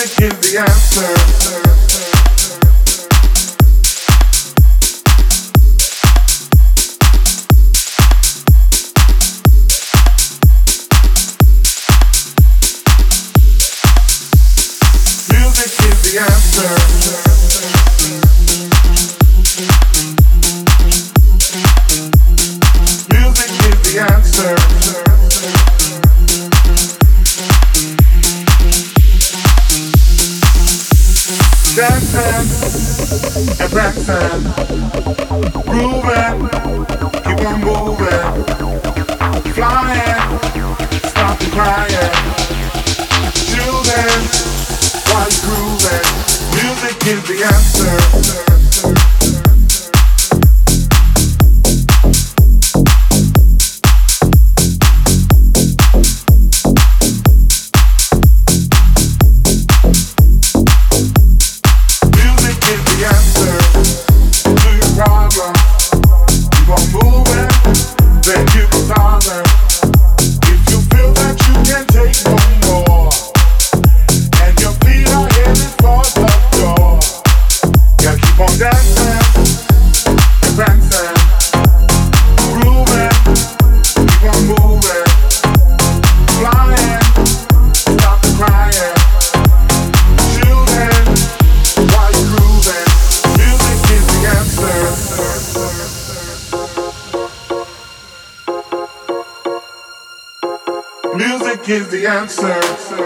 Music is the answer. Music is the answer. Music is the answer. Dancing and prancing, grooving, keep on moving, flying, stop and crying, shooting while you're grooving. Music is the answer. Music is the answer.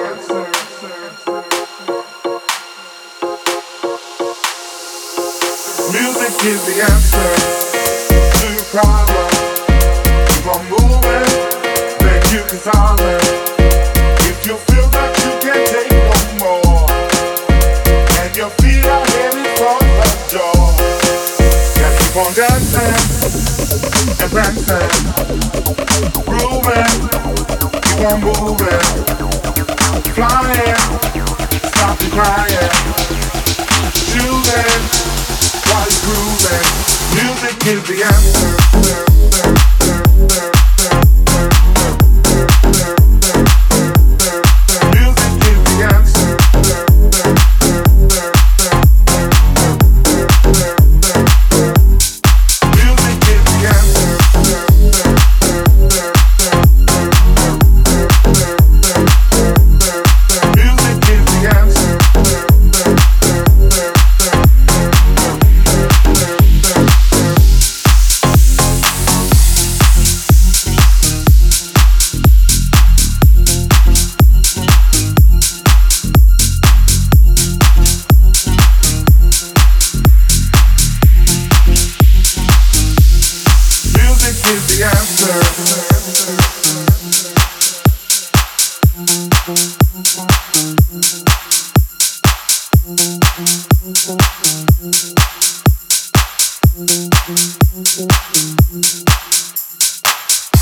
Music is the answer to your problem. Keep on moving, then you can solve it. If you feel that you can't take no more, and your feet are headed for the door, yeah, keep on dancing and prancing, grooving. Keep on moving, flying, stop and crying, shooting while you're grooving. Music is the answer.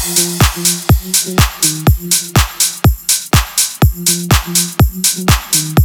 Thank you.